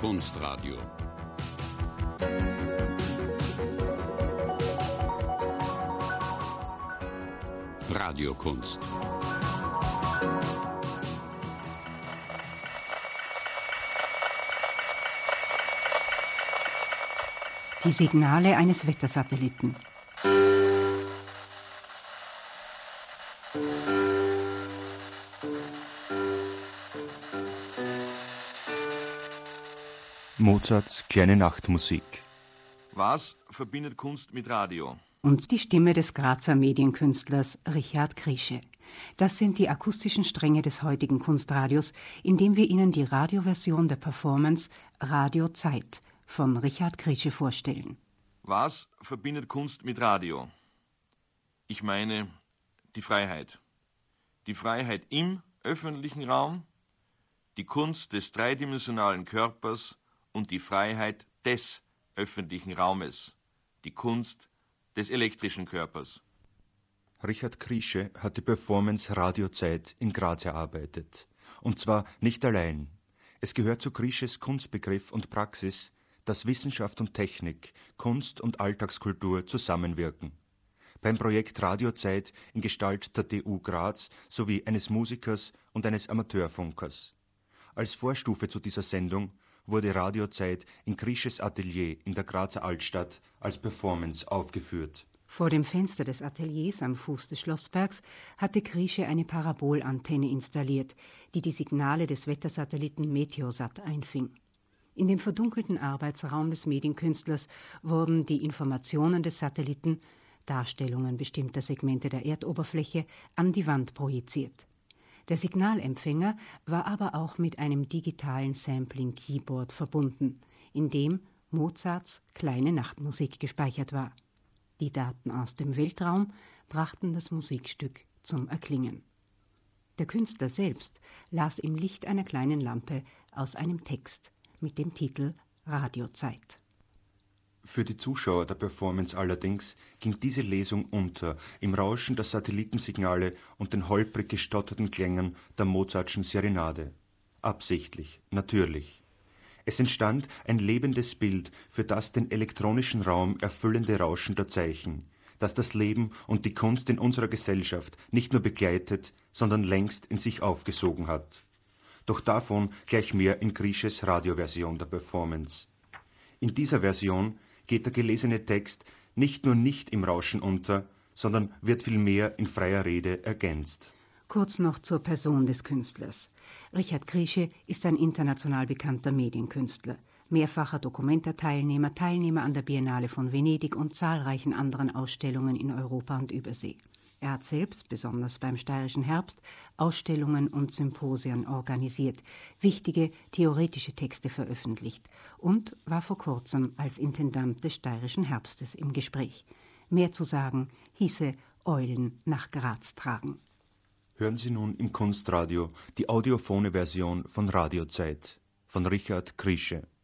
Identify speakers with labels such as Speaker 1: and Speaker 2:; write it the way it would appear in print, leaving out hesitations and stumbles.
Speaker 1: Kunstradio. Radiokunst.
Speaker 2: Die Signale eines Wettersatelliten.
Speaker 3: Mozarts Kleine Nachtmusik.
Speaker 4: Was verbindet Kunst mit Radio?
Speaker 2: Und die Stimme des Grazer Medienkünstlers Richard Kriesche. Das sind die akustischen Stränge des heutigen Kunstradios, indem wir Ihnen die Radioversion der Performance Radio Zeit von Richard Kriesche vorstellen.
Speaker 4: Was verbindet Kunst mit Radio? Ich meine die Freiheit. Die Freiheit im öffentlichen Raum, die Kunst des dreidimensionalen Körpers und die Freiheit des öffentlichen Raumes, die Kunst des elektrischen Körpers.
Speaker 3: Richard Kriesche hat die Performance Radiozeit in Graz erarbeitet. Und zwar nicht allein. Es gehört zu Kriesches Kunstbegriff und Praxis, dass Wissenschaft und Technik, Kunst und Alltagskultur zusammenwirken. Beim Projekt Radiozeit in Gestalt der TU Graz sowie eines Musikers und eines Amateurfunkers. Als Vorstufe zu dieser Sendung wurde Radiozeit in Kriesches Atelier in der Grazer Altstadt als Performance aufgeführt.
Speaker 2: Vor dem Fenster des Ateliers am Fuß des Schlossbergs hatte Kriesche eine Parabolantenne installiert, die die Signale des Wettersatelliten Meteosat einfing. In dem verdunkelten Arbeitsraum des Medienkünstlers wurden die Informationen des Satelliten, Darstellungen bestimmter Segmente der Erdoberfläche, an die Wand projiziert. Der Signalempfänger war aber auch mit einem digitalen Sampling-Keyboard verbunden, in dem Mozarts Kleine Nachtmusik gespeichert war. Die Daten aus dem Weltraum brachten das Musikstück zum Erklingen. Der Künstler selbst las im Licht einer kleinen Lampe aus einem Text mit dem Titel Radiozeit.
Speaker 3: Für die Zuschauer der Performance allerdings ging diese Lesung unter im Rauschen der Satellitensignale und den holprig gestotterten Klängen der Mozartschen Serenade. Absichtlich, natürlich. Es entstand ein lebendes Bild für das den elektronischen Raum erfüllende Rauschen der Zeichen, das das Leben und die Kunst in unserer Gesellschaft nicht nur begleitet, sondern längst in sich aufgesogen hat. Doch davon gleich mehr in Kriesches Radioversion der Performance. In dieser Version geht der gelesene Text nicht nur nicht im Rauschen unter, sondern wird vielmehr in freier Rede ergänzt.
Speaker 2: Kurz noch zur Person des Künstlers. Richard Kriesche ist ein international bekannter Medienkünstler, mehrfacher Documenta-Teilnehmer, Teilnehmer an der Biennale von Venedig und zahlreichen anderen Ausstellungen in Europa und Übersee. Er hat selbst, besonders beim Steirischen Herbst, Ausstellungen und Symposien organisiert, wichtige theoretische Texte veröffentlicht und war vor kurzem als Intendant des Steirischen Herbstes im Gespräch. Mehr zu sagen hieße Eulen nach Graz tragen.
Speaker 3: Hören Sie nun im Kunstradio die audiophone Version von Radiozeit von Richard Kriesche.